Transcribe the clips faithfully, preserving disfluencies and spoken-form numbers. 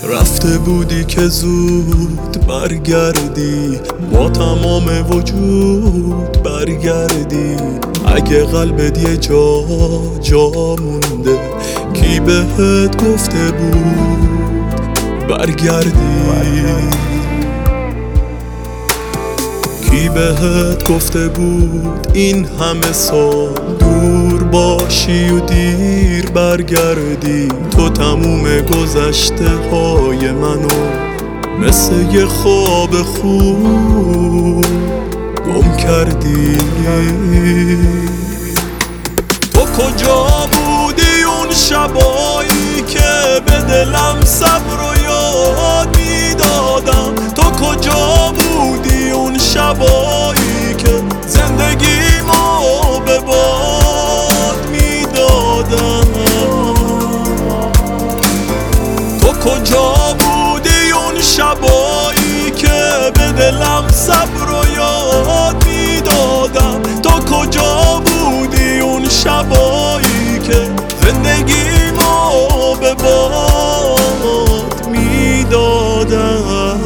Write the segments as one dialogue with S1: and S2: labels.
S1: رفته بودی که زود برگردی، با تمام وجود برگردی. اگه قلبت یه جا جا مونده، کی بهت گفته بود برگردی؟ کی بهت گفته بود این همه سال دور باشی و دیر برگردی؟ تو تموم گذشته های منو مثل یه خواب خوب گم کردی. تو کجا بودی اون شبایی که به دلم صبر و یاد میدادم؟ تو کجا بودی اون شبایی که زندگیمو به باد میدادم؟ تو کجا بودی اون شبایی که به دلم صبر و یاد میدادم؟ تو کجا بودی اون شبایی که زندگیمو به باد میدادم؟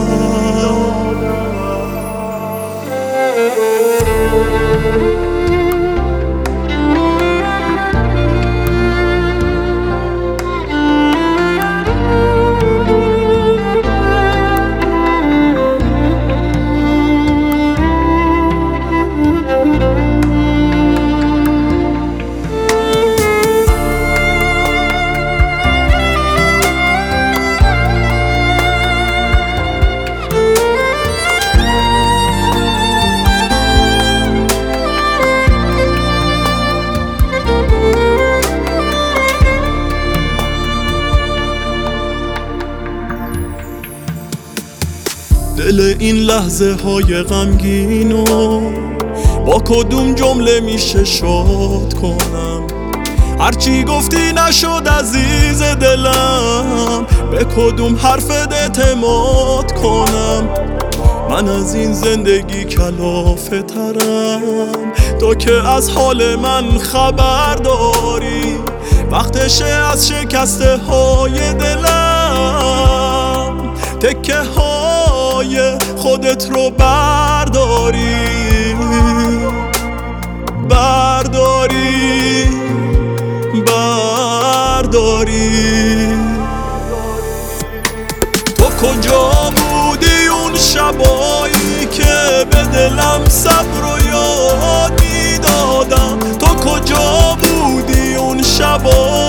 S1: دل این لحظه های غمگینو با کدوم جمله میشه شاد کنم؟ هرچی گفتی نشد عزیز دلم، به کدوم حرفت اعتماد کنم؟ من از این زندگی کلافه ترم، تو که از حال من خبر داری. وقتشه از شکسته های دلم تکه های خودت رو برداری برداری برداری. تو کجا بودی اون شبایی که به دلم صبر و یاد میدادم؟ تو کجا بودی اون شبایی